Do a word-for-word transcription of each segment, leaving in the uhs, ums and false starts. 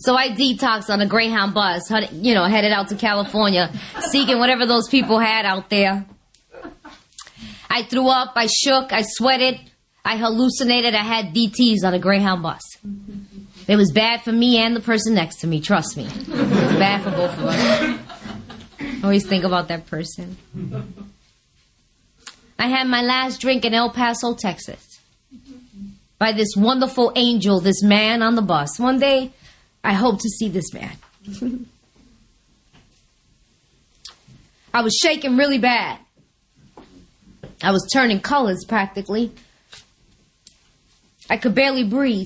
So I detoxed on a Greyhound bus, you know, headed out to California, seeking whatever those people had out there. I threw up, I shook, I sweated, I hallucinated, I had D Ts on a Greyhound bus. It was bad for me and the person next to me, trust me. It was bad for both of us. I always think about that person. I had my last drink in El Paso, Texas, by this wonderful angel, this man on the bus. One day, I hope to see this man. I was shaking really bad. I was turning colors, practically. I could barely breathe.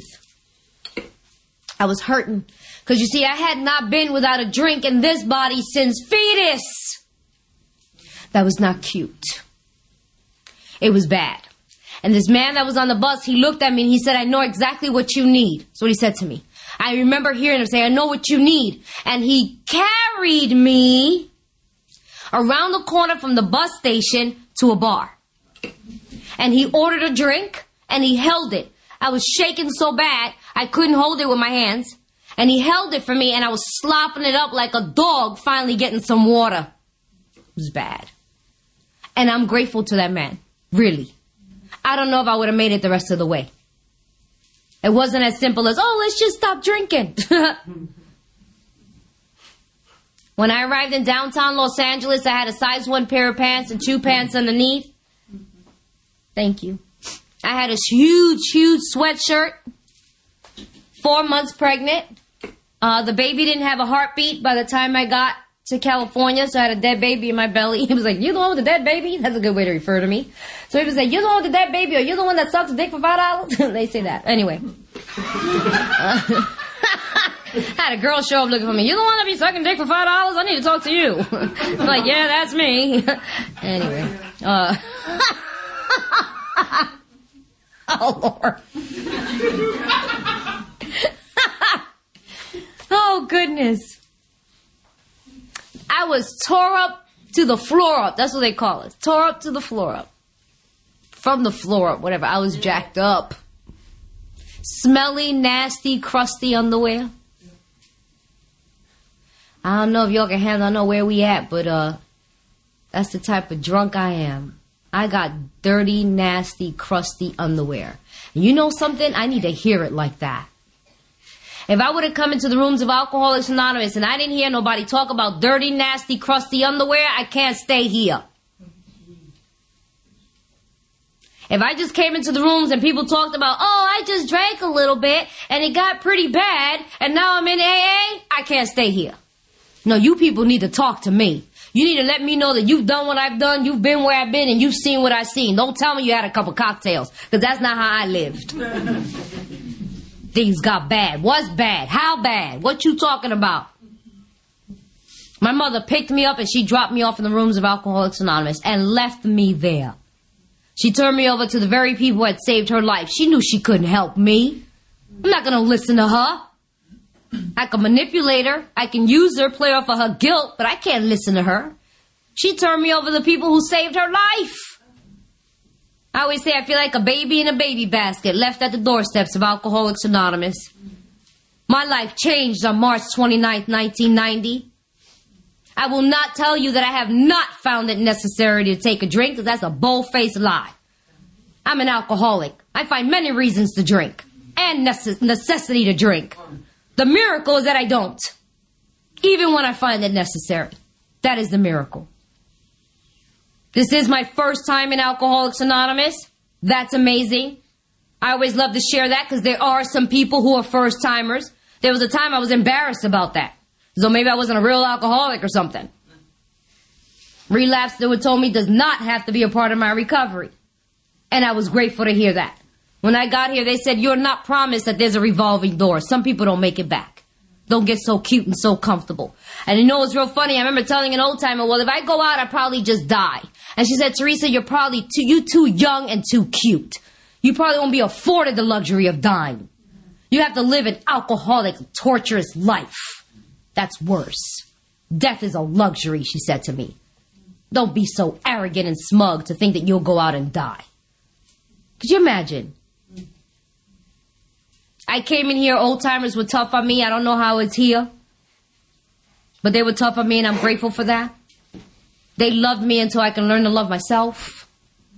I was hurting. Because, you see, I had not been without a drink in this body since fetus. That was not cute. It was bad. And this man that was on the bus, he looked at me and he said, I know exactly what you need. That's what he said to me. I remember hearing him say, I know what you need. And he carried me around the corner from the bus station to a bar. And he ordered a drink and he held it. I was shaking so bad, I couldn't hold it with my hands. And he held it for me and I was slopping it up like a dog finally getting some water. It was bad. And I'm grateful to that man. Really. I don't know if I would have made it the rest of the way. It wasn't as simple as, oh, let's just stop drinking. When I arrived in downtown Los Angeles, I had a size one pair of pants and two pants underneath. Thank you. I had a huge, huge sweatshirt. Four months pregnant. Uh, the baby didn't have a heartbeat by the time I got to California, so I had a dead baby in my belly. He was like, you the one with the dead baby? That's a good way to refer to me. So he was like, you the one with the dead baby, or you the one that sucks dick for five dollars? They say that. Anyway. Uh, I had a girl show up looking for me. You the one that be sucking dick for five dollars? I need to talk to you. I'm like, yeah, that's me. Anyway. Uh, oh, Lord. Oh, goodness. I was tore up to the floor up. That's what they call it. Tore up to the floor up. From the floor up, whatever. I was jacked up. Smelly, nasty, crusty underwear. I don't know if y'all can handle, I don't know where we at, but uh, that's the type of drunk I am. I got dirty, nasty, crusty underwear. And you know something? I need to hear it like that. If I would have come into the rooms of Alcoholics Anonymous and I didn't hear nobody talk about dirty, nasty, crusty underwear, I can't stay here. If I just came into the rooms and people talked about, oh, I just drank a little bit and it got pretty bad and now I'm in A A, I can't stay here. No, you people need to talk to me. You need to let me know that you've done what I've done, you've been where I've been, and you've seen what I've seen. Don't tell me you had a couple cocktails, because that's not how I lived. Things got bad. What's bad? How bad? What you talking about? My mother picked me up and she dropped me off in the rooms of Alcoholics Anonymous and left me there. She turned me over to the very people who had saved her life. She knew she couldn't help me. I'm not going to listen to her. I can manipulate her. I can use her, play off of her guilt, but I can't listen to her. She turned me over to the people who saved her life. I always say I feel like a baby in a baby basket left at the doorsteps of Alcoholics Anonymous. My life changed on March twenty-ninth, nineteen ninety. I will not tell you that I have not found it necessary to take a drink, because that's a bold-faced lie. I'm an alcoholic. I find many reasons to drink, and necess- necessity to drink. The miracle is that I don't, even when I find it necessary. That is the miracle. This is my first time in Alcoholics Anonymous. That's amazing. I always love to share that because there are some people who are first-timers. There was a time I was embarrassed about that. So maybe I wasn't a real alcoholic or something. Relapse, they were told me, does not have to be a part of my recovery. And I was grateful to hear that. When I got here, they said, you're not promised that there's a revolving door. Some people don't make it back. Don't get so cute and so comfortable. And you know what's real funny? I remember telling an old timer, well, if I go out, I'd probably just die. And she said, Teresa, you're probably too, you too young and too cute. You probably won't be afforded the luxury of dying. You have to live an alcoholic, torturous life. That's worse. Death is a luxury, she said to me. Don't be so arrogant and smug to think that you'll go out and die. Could you imagine? I came in here, old timers were tough on me. I don't know how it's here. But they were tough on me, and I'm grateful for that. They loved me until I can learn to love myself.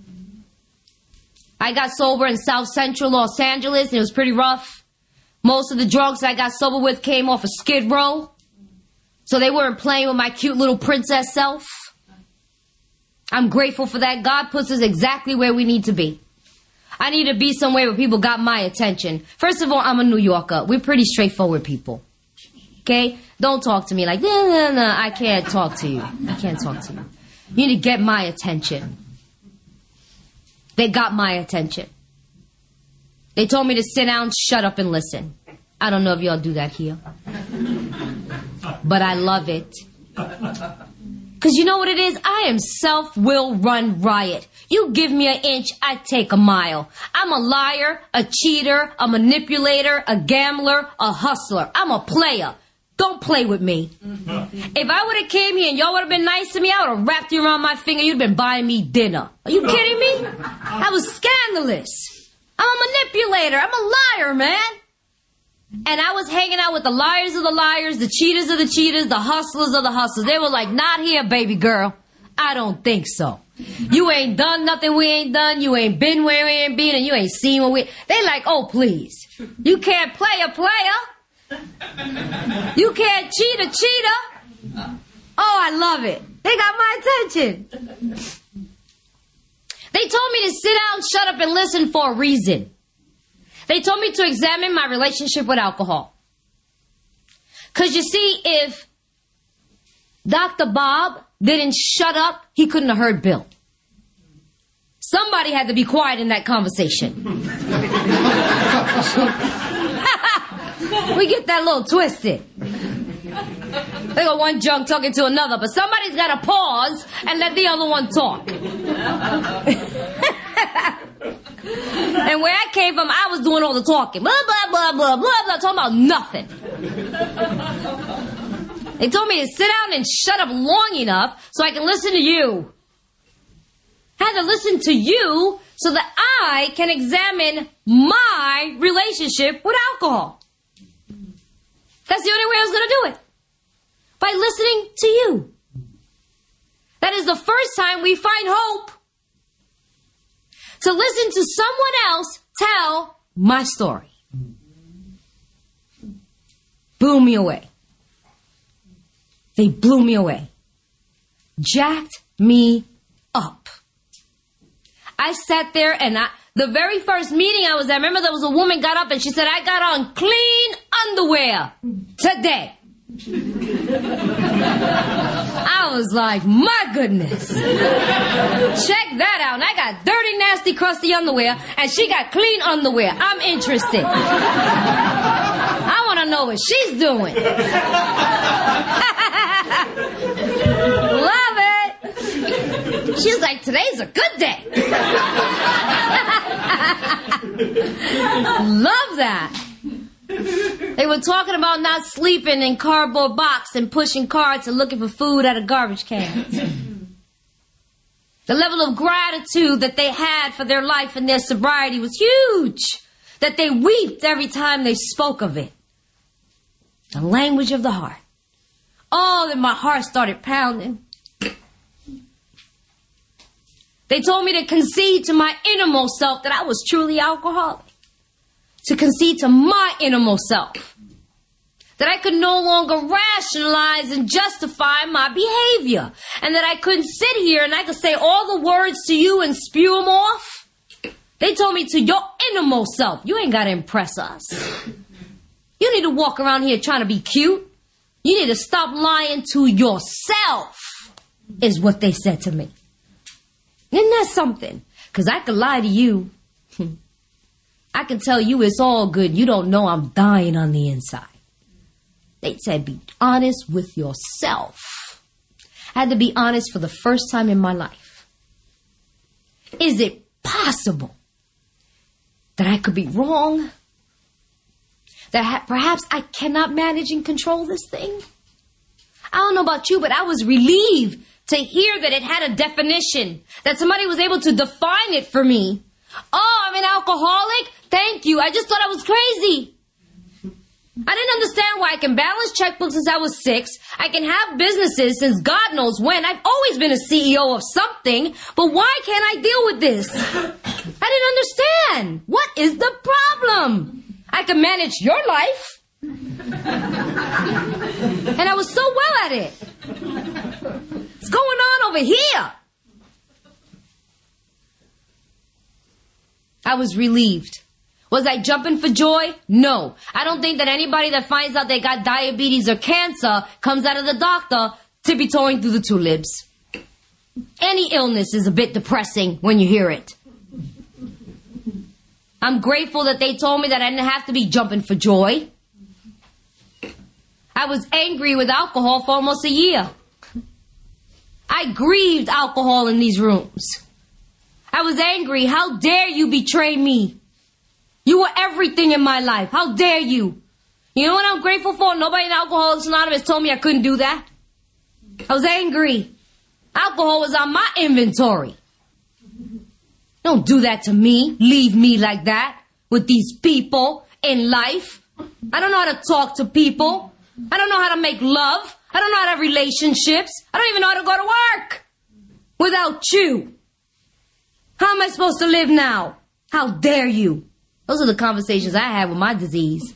I got sober in South Central Los Angeles, and it was pretty rough. Most of the drugs I got sober with came off of Skid Row. So they weren't playing with my cute little princess self. I'm grateful for that. God puts us exactly where we need to be. I need to be somewhere where people got my attention. First of all, I'm a New Yorker. We're pretty straightforward people. Okay? Don't talk to me like, no, no, no, I can't talk to you. I can't talk to you. You need to get my attention. They got my attention. They told me to sit down, shut up, and listen. I don't know if y'all do that here. But I love it. Because you know what it is? I am self-will run riot. You give me an inch, I take a mile. I'm a liar, a cheater, a manipulator, a gambler, a hustler. I'm a player. Don't play with me. If I would have came here and y'all would have been nice to me, I would have wrapped you around my finger. You'd have been buying me dinner. Are you kidding me? That was scandalous. I'm a manipulator. I'm a liar, man. And I was hanging out with the liars of the liars, the cheaters of the cheaters, the hustlers of the hustlers. They were like, not here, baby girl. I don't think so. You ain't done nothing we ain't done. You ain't been where we ain't been, and you ain't seen what we... They like, oh, please. You can't play a player. You can't cheat a cheater. Oh, I love it. They got my attention. They told me to sit down, shut up, and listen for a reason. They told me to examine my relationship with alcohol. Because you see, if Doctor Bob didn't shut up, he couldn't have heard Bill. Somebody had to be quiet in that conversation. We get that little twisted. They got one junk talking to another, but somebody's got to pause and let the other one talk. And where I came from, I was doing all the talking. Blah, blah, blah, blah, blah, blah, talking about nothing. They told me to sit down and shut up long enough so I can listen to you. I had to listen to you so that I can examine my relationship with alcohol. That's the only way I was going to do it. By listening to you. That is the first time we find hope. To listen to someone else tell my story. Blew me away. They blew me away. Jacked me up. I sat there and I, the very first meeting I was at, I remember there was a woman got up and she said, I got on clean underwear today. I was like, my goodness. Check that out. And I got dirty, nasty, crusty underwear, and she got clean underwear. I'm interested. I want to know what she's doing. Love it. She's like, today's a good day. Love that. They were talking about not sleeping in cardboard box and pushing carts and looking for food out of garbage cans. The level of gratitude that they had for their life and their sobriety was huge. That they wept every time they spoke of it. The language of the heart. Oh, then my heart started pounding. They told me to concede to my innermost self that I was truly alcoholic. To concede to my innermost self. That I could no longer rationalize and justify my behavior. And that I couldn't sit here and I could say all the words to you and spew them off. They told me to your innermost self. You ain't got to impress us. You need to walk around here trying to be cute. You need to stop lying to yourself, is what they said to me. Isn't that something? Because I could lie to you. I can tell you it's all good. You don't know I'm dying on the inside. They said be honest with yourself. I had to be honest for the first time in my life. Is it possible that I could be wrong? That ha- perhaps I cannot manage and control this thing? I don't know about you, but I was relieved to hear that it had a definition. That somebody was able to define it for me. Oh, I'm an alcoholic? Thank you. I just thought I was crazy. I didn't understand why I can balance checkbooks since I was six. I can have businesses since God knows when. I've always been a C E O of something. But why can't I deal with this? I didn't understand. What is the problem? I can manage your life. And I was so well at it. What's going on over here? I was relieved. Was I jumping for joy? No. I don't think that anybody that finds out they got diabetes or cancer comes out of the doctor tippy-toeing through the tulips. Any illness is a bit depressing when you hear it. I'm grateful that they told me that I didn't have to be jumping for joy. I was angry with alcohol for almost a year. I grieved alcohol in these rooms. I was angry. How dare you betray me? You were everything in my life. How dare you? You know what I'm grateful for? Nobody in Alcoholics Anonymous told me I couldn't do that. I was angry. Alcohol was on my inventory. Don't do that to me. Leave me like that with these people in life. I don't know how to talk to people. I don't know how to make love. I don't know how to have relationships. I don't even know how to go to work without you. How am I supposed to live now? How dare you? Those are the conversations I had with my disease.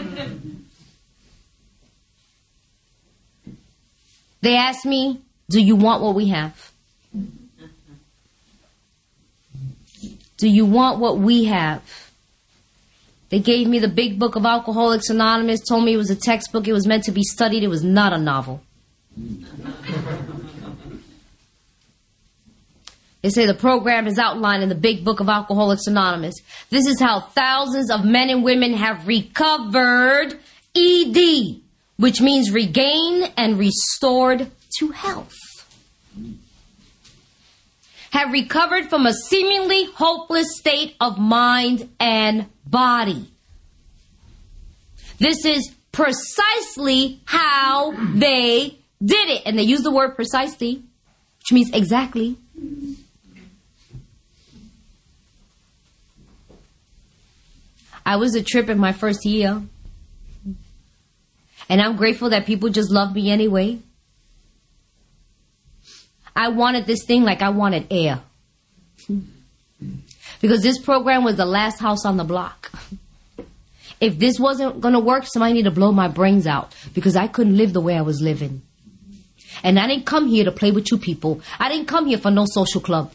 They asked me, do you want what we have? Do you want what we have? They gave me the big book of Alcoholics Anonymous, told me it was a textbook, it was meant to be studied, it was not a novel. They say the program is outlined in the big book of Alcoholics Anonymous. This is how thousands of men and women have recovered E D, which means regained and restored to health. Have recovered from a seemingly hopeless state of mind and body. This is precisely how they did it. And they use the word precisely, which means exactly. I was a trip in my first year. And I'm grateful that people just love me anyway. I wanted this thing like I wanted air. Because this program was the last house on the block. If this wasn't going to work, somebody needed to blow my brains out. Because I couldn't live the way I was living. And I didn't come here to play with you people. I didn't come here for no social club.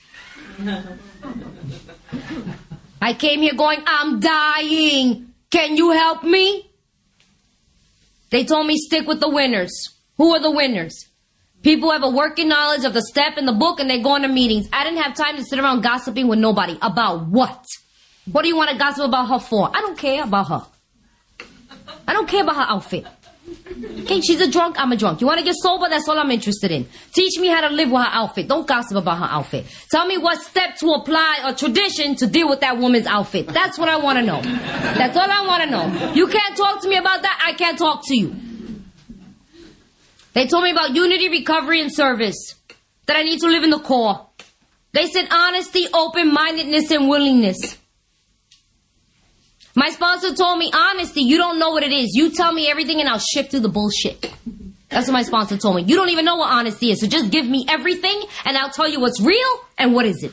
I came here going, I'm dying. Can you help me? They told me stick with the winners. Who are the winners? People who have a working knowledge of the step in the book and they go into meetings. I didn't have time to sit around gossiping with nobody. About what? What do you want to gossip about her for? I don't care about her. I don't care about her outfit. Okay, she's a drunk, I'm a drunk. You want to get sober? That's all I'm interested in. Teach me how to live with her outfit. Don't gossip about her outfit. Tell me what step to apply or tradition to deal with that woman's outfit. That's what I want to know. That's all I want to know. You can't talk to me about that, I can't talk to you. They told me about unity, recovery, and service. That I need to live in the core. They said honesty, open-mindedness, and willingness. My sponsor told me, honesty, you don't know what it is. You tell me everything and I'll shift through the bullshit. That's what my sponsor told me. You don't even know what honesty is, so just give me everything and I'll tell you what's real and what isn't.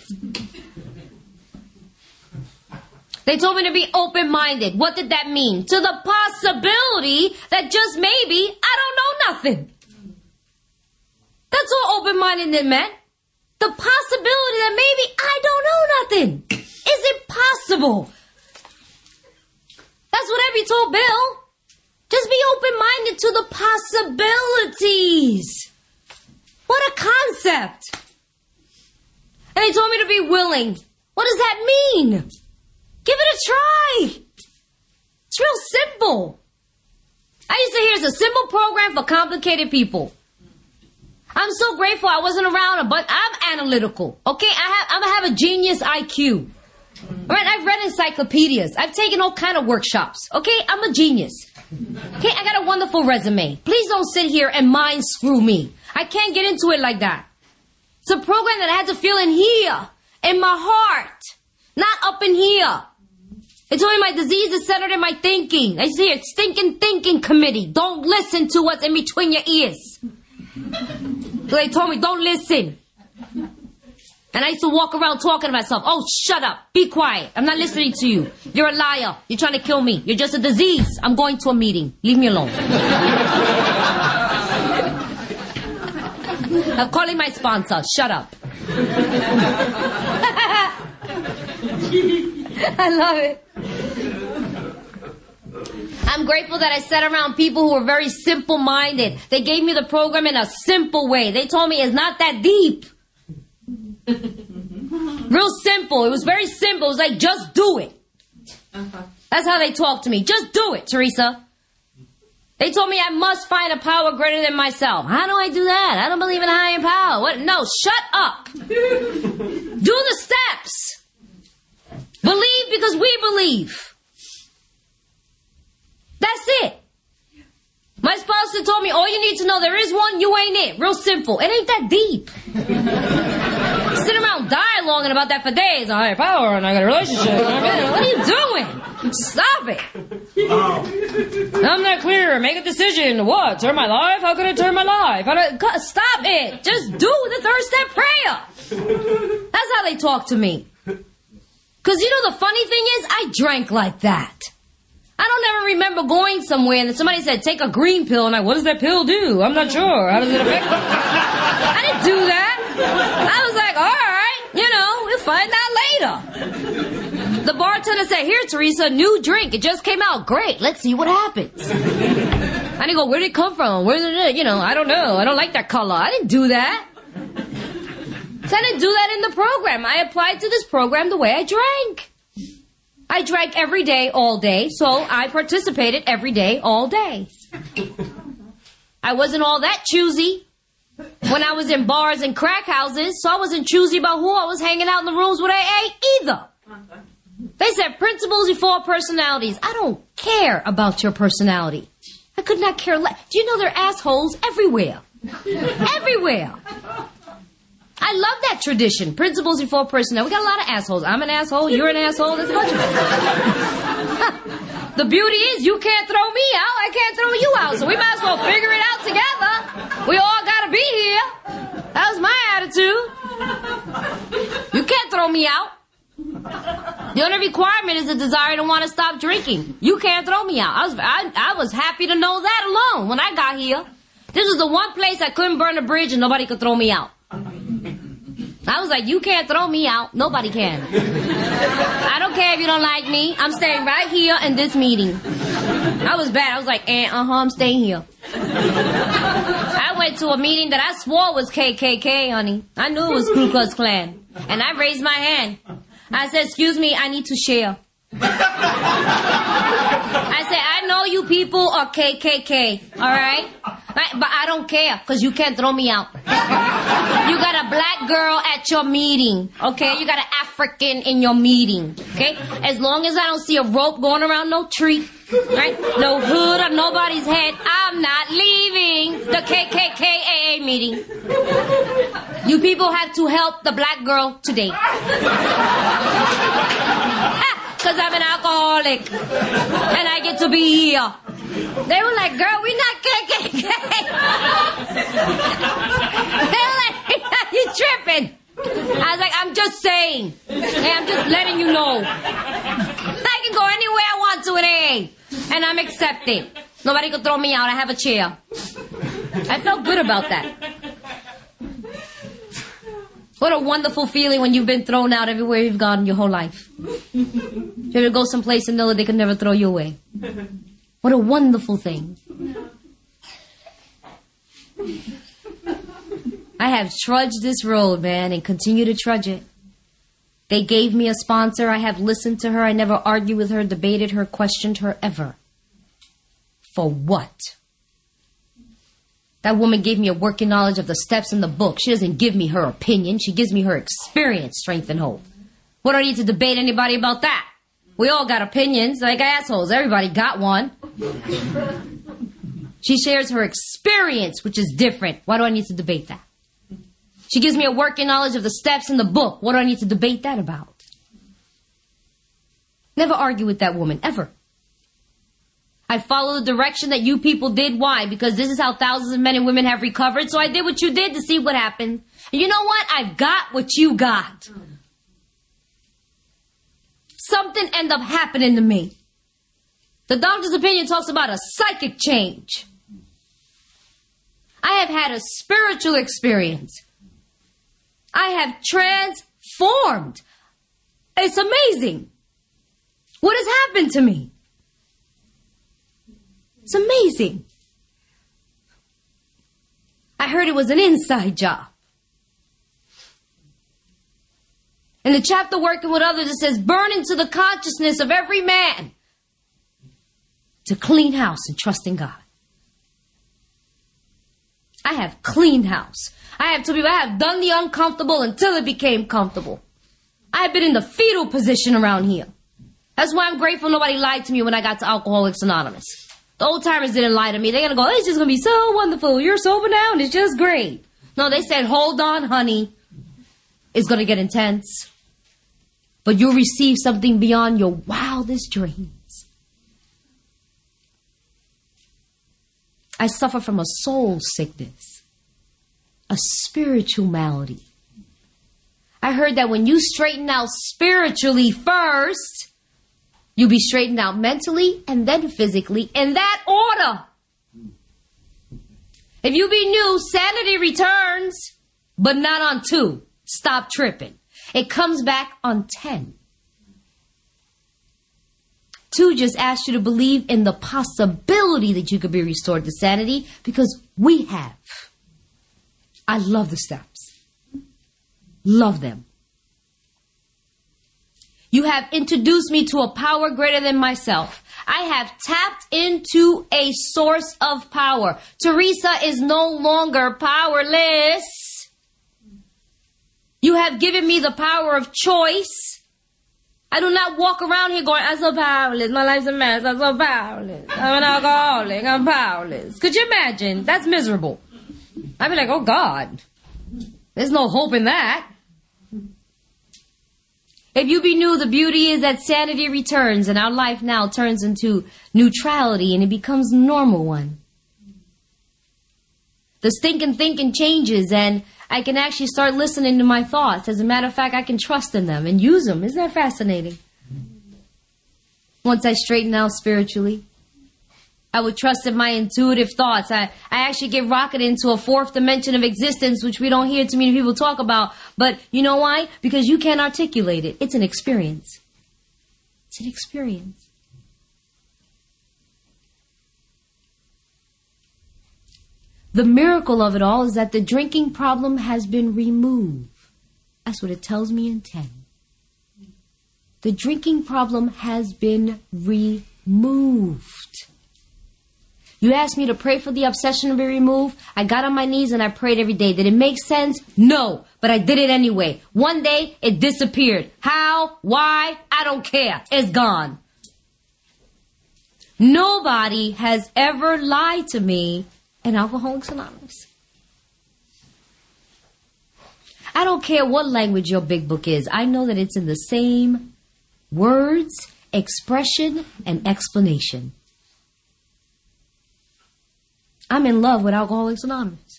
They told me to be open-minded. What did that mean? To the possibility that just maybe I don't know nothing. That's all open-mindedness meant. The possibility that maybe I don't know nothing. Is it possible? That's what Abby told Bill. Just be open-minded to the possibilities. What a concept. And they told me to be willing. What does that mean? Give it a try. It's real simple. I used to hear it's a simple program for complicated people. I'm so grateful I wasn't around, but I'm analytical. Okay, I have, I have a genius I Q. All right, I've read encyclopedias. I've taken all kind of workshops. Okay, I'm a genius. Okay, I got a wonderful resume. Please don't sit here and mind screw me. I can't get into it like that. It's a program that I had to feel in here, in my heart, not up in here. They told me my disease is centered in my thinking. I see it, stinking thinking committee. Don't listen to what's in between your ears. So they told me, don't listen. And I used to walk around talking to myself. Oh, shut up. Be quiet. I'm not listening to you. You're a liar. You're trying to kill me. You're just a disease. I'm going to a meeting. Leave me alone. I'm calling my sponsor. Shut up. I love it. I'm grateful that I sat around people who were very simple-minded. They gave me the program in a simple way. They told me it's not that deep. Real simple. It was very simple. It was like, just do it. That's how they talked to me. Just do it, Teresa. They told me I must find a power greater than myself. How do I do that? I don't believe in a higher power. What? No, shut up. Do the steps. Believe because we believe. That's it. My sponsor told me, all you need to know, there is one, you ain't it. Real simple. It ain't that deep. Sit around dialoguing about that for days. I have power and I got a relationship. What are you doing? Stop it. Oh. I'm not clear. Make a decision. What? Turn my life? How can I turn my life? How do I... Stop it. Just do the third step prayer. That's how they talk to me. Because you know the funny thing is, I drank like that. I don't ever remember going somewhere and then somebody said, take a green pill. And I, what does that pill do? I'm not sure. How does it affect me? I didn't do that. I was like, all right, you know, we'll find out later. The bartender said, here, Teresa, new drink. It just came out. Great. Let's see what happens. I didn't go, where did it come from? Where did it, you know, I don't know. I don't like that color. I didn't do that. So I didn't do that in the program. I applied to this program the way I drank. I drank every day, all day, so I participated every day, all day. I wasn't all that choosy when I was in bars and crack houses, so I wasn't choosy about who I was hanging out in the rooms with A A either. They said principles before personalities. I don't care about your personality. I could not care less. Do you know there are assholes everywhere? Everywhere. I love that tradition. Principles before personality. We got a lot of assholes. I'm an asshole. You're an asshole. There's a bunch of us. The beauty is you can't throw me out. I can't throw you out. So we might as well figure it out together. We all got to be here. That was my attitude. You can't throw me out. The only requirement is a desire to want to stop drinking. You can't throw me out. I was, I, I was happy to know that alone when I got here. This was the one place I couldn't burn a bridge and nobody could throw me out. I was like, you can't throw me out. Nobody can. I don't care if you don't like me. I'm staying right here in this meeting. I was bad. I was like, eh, uh-huh, I'm staying here. I went to a meeting that I swore was K K K, honey. I knew it was Ku Klux Klan. And I raised my hand. I said, excuse me, I need to share. I said, I know you people are K K K, all right? But I don't care, because you can't throw me out. You got a black girl at your meeting, okay? You got an African in your meeting, okay? As long as I don't see a rope going around no tree, right? No hood on nobody's head, I'm not leaving the K K K A A meeting. You people have to help the black girl today. Because I'm an alcoholic. And I get to be here. They were like, girl, we're not K K K. They were like, you tripping. I was like, I'm just saying. Hey, I'm just letting you know. I can go anywhere I want to in A A. And I'm accepted. Nobody could throw me out. I have a chair. I felt good about that. What a wonderful feeling when you've been thrown out everywhere you've gone your whole life. You ever go someplace and know that they could never throw you away. What a wonderful thing. I have trudged this road, man, and continue to trudge it. They gave me a sponsor. I have listened to her. I never argued with her, debated her, questioned her ever. For what? That woman gave me a working knowledge of the steps in the book. She doesn't give me her opinion. She gives me her experience, strength, and hope. What do I need to debate anybody about that? We all got opinions, like assholes. Everybody got one. She shares her experience, which is different. Why do I need to debate that? She gives me a working knowledge of the steps in the book. What do I need to debate that about? Never argue with that woman, ever. I follow the direction that you people did. Why? Because this is how thousands of men and women have recovered. So I did what you did to see what happened. And you know what? I've got what you got. Something ended up happening to me. The doctor's opinion talks about a psychic change. I have had a spiritual experience. I have transformed. It's amazing. What has happened to me? It's amazing. I heard it was an inside job. In the chapter Working with Others, it says, burn into the consciousness of every man to clean house and trust in God. I have cleaned house. I have told people I have done the uncomfortable until it became comfortable. I have been in the fetal position around here. That's why I'm grateful nobody lied to me when I got to Alcoholics Anonymous. The old timers didn't lie to me. They're going to go, it's just going to be so wonderful. You're sober now and it's just great. No, they said, hold on, honey. It's going to get intense. But you'll receive something beyond your wildest dreams. I suffer from a soul sickness, a spiritual malady. I heard that when you straighten out spiritually first, you'll be straightened out mentally and then physically in that order. If you be new, sanity returns, but not on two. Stop tripping. It comes back on ten. Two just asks you to believe in the possibility that you could be restored to sanity, because we have. I love the steps. Love them. You have introduced me to a power greater than myself. I have tapped into a source of power. Teresa is no longer powerless. You have given me the power of choice. I do not walk around here going, I'm so powerless. My life's a mess. I'm so powerless. I'm an alcoholic. I'm powerless. Could you imagine? That's miserable. I'd be like, oh God, there's no hope in that. If you be new, the beauty is that sanity returns and our life now turns into neutrality and it becomes a normal one. The stinking thinking changes and I can actually start listening to my thoughts. As a matter of fact, I can trust in them and use them. Isn't that fascinating? Once I straighten out spiritually, I would trust in my intuitive thoughts. I, I actually get rocketed into a fourth dimension of existence, which we don't hear too many people talk about. But you know why? Because you can't articulate it. It's an experience. It's an experience. The miracle of it all is that the drinking problem has been removed. That's what it tells me in ten. The drinking problem has been removed. You asked me to pray for the obsession to be removed. I got on my knees and I prayed every day. Did it make sense? No, but I did it anyway. One day it disappeared. How? Why? I don't care. It's gone. Nobody has ever lied to me in Alcoholics Anonymous. I don't care what language your big book is. I know that it's in the same words, expression, and explanation. I'm in love with Alcoholics Anonymous.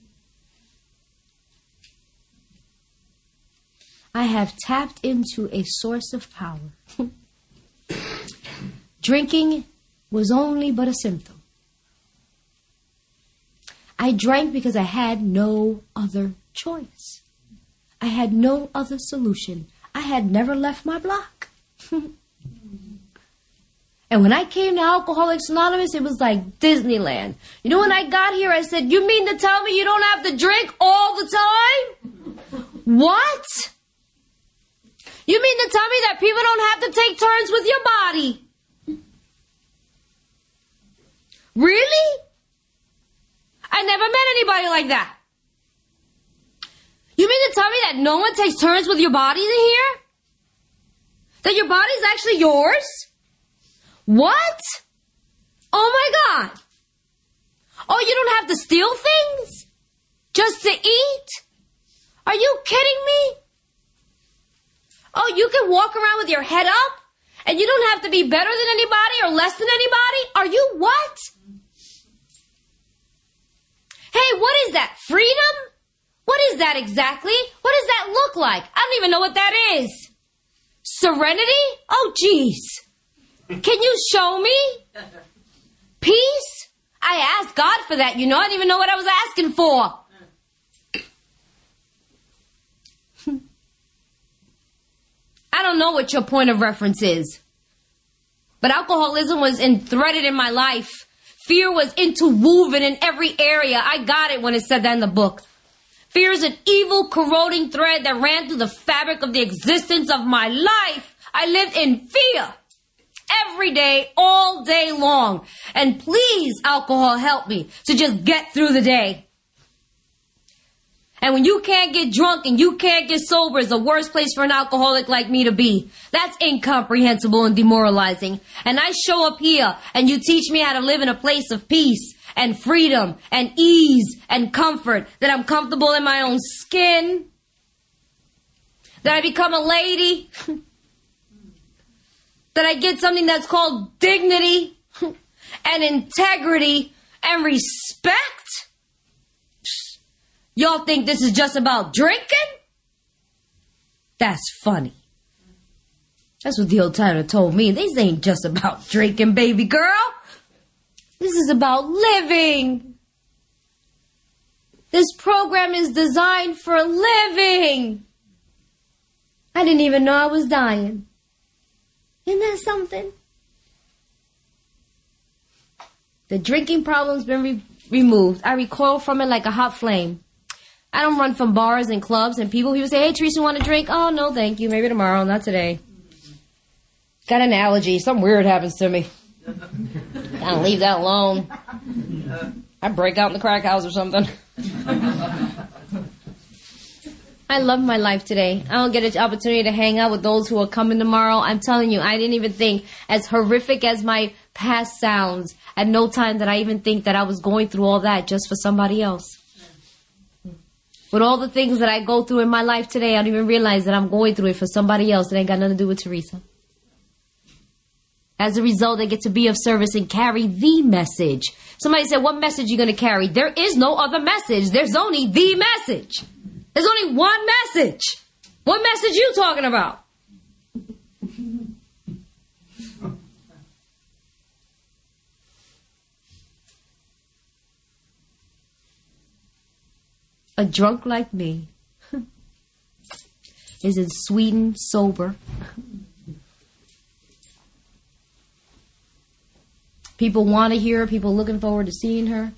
I have tapped into a source of power. Drinking was only but a symptom. I drank because I had no other choice. I had no other solution. I had never left my block. And when I came to Alcoholics Anonymous, it was like Disneyland. You know, when I got here, I said, you mean to tell me you don't have to drink all the time? What? You mean to tell me that people don't have to take turns with your body? Really? I never met anybody like that. You mean to tell me that no one takes turns with your bodies in here? That your body's actually yours? What? Oh my God. Oh, you don't have to steal things? Just to eat? Are you kidding me? Oh, you can walk around with your head up And you don't have to be better than anybody or less than anybody. Are you what? Hey, what is that? Freedom? What is that exactly? What does that look like? I don't even know what that is. Serenity? Oh, jeez. Can you show me? Peace? I asked God for that, you know. I didn't even know what I was asking for. I don't know what your point of reference is. But alcoholism was threaded in my life. Fear was interwoven in every area. I got it when it said that in the book. Fear is an evil, corroding thread that ran through the fabric of the existence of my life. I lived in fear every day, all day long. And please, alcohol, help me to just get through the day. And when you can't get drunk and you can't get sober is the worst place for an alcoholic like me to be. That's incomprehensible and demoralizing. And I show up here and you teach me how to live in a place of peace and freedom and ease and comfort, that I'm comfortable in my own skin, that I become a lady, that I get something that's called dignity and integrity and respect. Y'all think this is just about drinking? That's funny. That's what the old timer told me. This ain't just about drinking, baby girl. This is about living. This program is designed for living. I didn't even know I was dying. Isn't that something? The drinking problem's been re- removed. I recoil from it like a hot flame. I don't run from bars and clubs and people. People say, hey, Teresa, want to drink? Oh, no, thank you. Maybe tomorrow, not today. Got an allergy. Something weird happens to me. Gotta leave that alone. I break out in the crack house or something. I love my life today. I don't get an opportunity to hang out with those who are coming tomorrow. I'm telling you, I didn't even think, as horrific as my past sounds, at no time did I even think that I was going through all that just for somebody else. With all the things that I go through in my life today, I don't even realize that I'm going through it for somebody else that ain't got nothing to do with Teresa. As a result, I get to be of service and carry the message. Somebody said, what message are you going to carry? There is no other message. There's only the message. There's only one message. What message you talking about? A drunk like me is in Sweden, sober. People want to hear her. People looking forward to seeing her.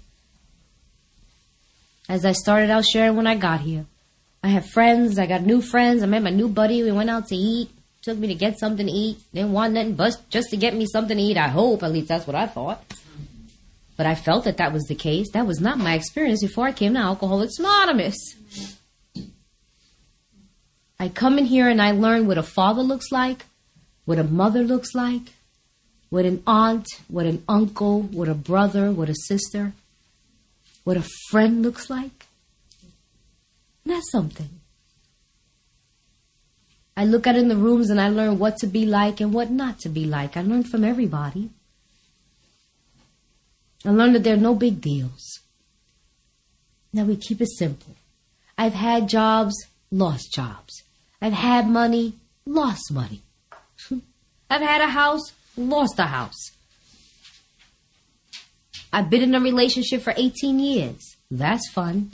As I started out sharing when I got here. I have friends. I got new friends. I met my new buddy. We went out to eat. Took me to get something to eat. Didn't want nothing but just to get me something to eat. I hope. At least that's what I thought. But I felt that that was the case. That was not my experience before I came to Alcoholics Anonymous. I come in here and I learn what a father looks like, what a mother looks like, what an aunt, what an uncle, what a brother, what a sister, what a friend looks like. And that's something. I look out in the rooms and I learn what to be like and what not to be like. I learn from everybody. I learned that there are no big deals. Now we keep it simple. I've had jobs, lost jobs. I've had money, lost money. I've had a house, lost a house. I've been in a relationship for eighteen years. That's fun.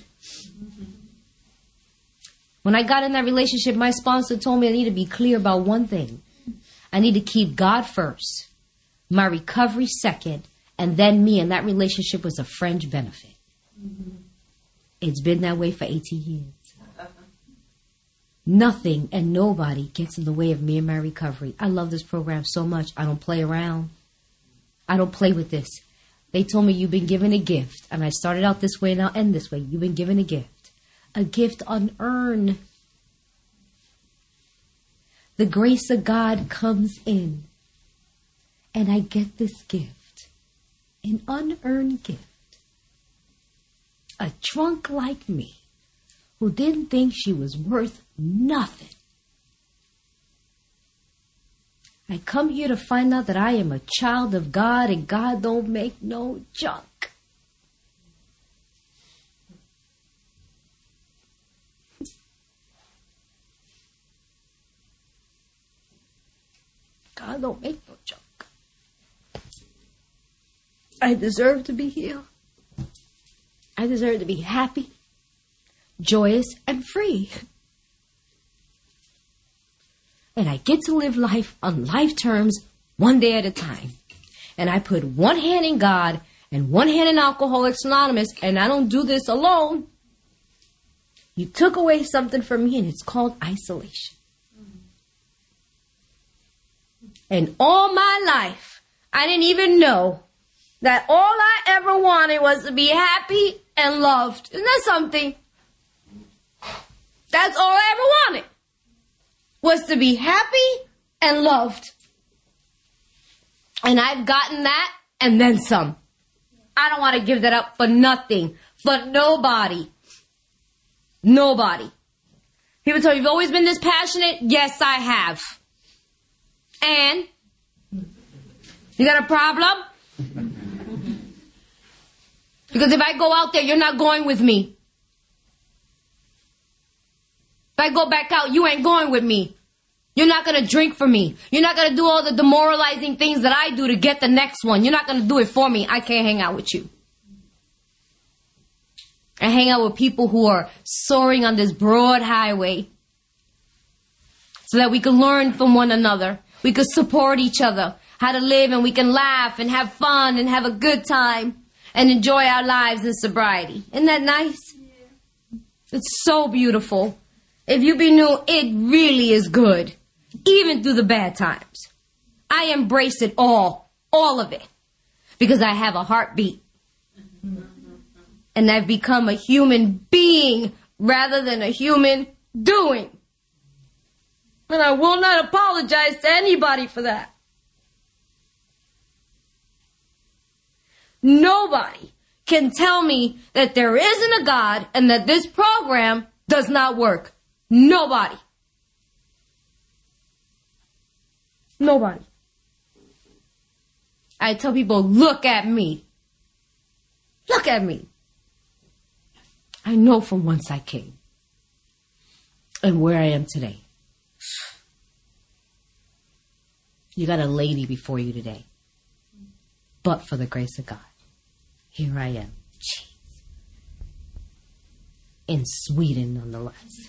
When I got in that relationship, my sponsor told me I need to be clear about one thing. I need to keep God first, my recovery second, and then me, and that relationship was a fringe benefit. Mm-hmm. It's been that way for eighteen years. Nothing and nobody gets in the way of me and my recovery. I love this program so much. I don't play around. I don't play with this. They told me you've been given a gift. And I started out this way and I'll end this way. You've been given a gift. A gift unearned. The grace of God comes in. And I get this gift. An unearned gift. A drunk like me who didn't think she was worth nothing. I come here to find out that I am a child of God and God don't make no junk. God don't make no junk. I deserve to be healed. I deserve to be happy, joyous, and free. And I get to live life on life terms one day at a time. And I put one hand in God and one hand in Alcoholics Anonymous, and I don't do this alone. You took away something from me, and it's called isolation. And all my life, I didn't even know that all I ever wanted was to be happy and loved. Isn't that something? That's all I ever wanted, was to be happy and loved. And I've gotten that and then some. I don't want to give that up for nothing, for nobody. Nobody. People tell you, you've always been this passionate? Yes, I have. And? You got a problem? Because if I go out there, you're not going with me. If I go back out, you ain't going with me. You're not going to drink for me. You're not going to do all the demoralizing things that I do to get the next one. You're not going to do it for me. I can't hang out with you. I hang out with people who are soaring on this broad highway so that we can learn from one another. We can support each other, how to live, and we can laugh and have fun and have a good time and enjoy our lives in sobriety. Isn't that nice? Yeah. It's so beautiful. If you be new, it really is good, even through the bad times. I embrace it all, all of it, because I have a heartbeat. And I've become a human being rather than a human doing. And I will not apologize to anybody for that. Nobody can tell me that there isn't a God and that this program does not work. Nobody. Nobody. I tell people, look at me. Look at me. I know from whence I came and where I am today. You got a lady before you today. But for the grace of God, here I am. Jeez. In Sweden, nonetheless.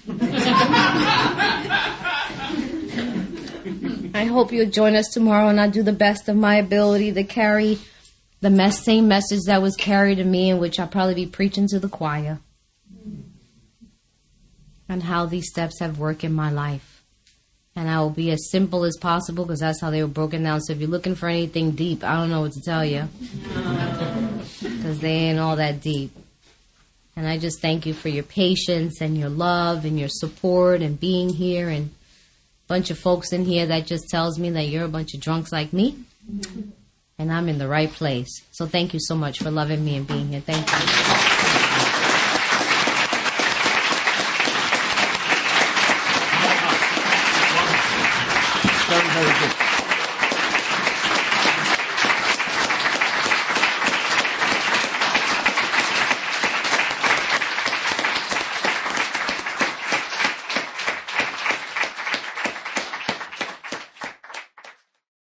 I hope you'll join us tomorrow, and I'll do the best of my ability to carry the mess, same message that was carried to me, in which I'll probably be preaching to the choir, and how these steps have worked in my life. And I will be as simple as possible, because that's how they were broken down. So if you're looking for anything deep, I don't know what to tell you, because they ain't all that deep. And I just thank you for your patience and your love and your support and being here, and a bunch of folks in here that just tells me that you're a bunch of drunks like me, and I'm in the right place. So thank you so much for loving me and being here. Thank you.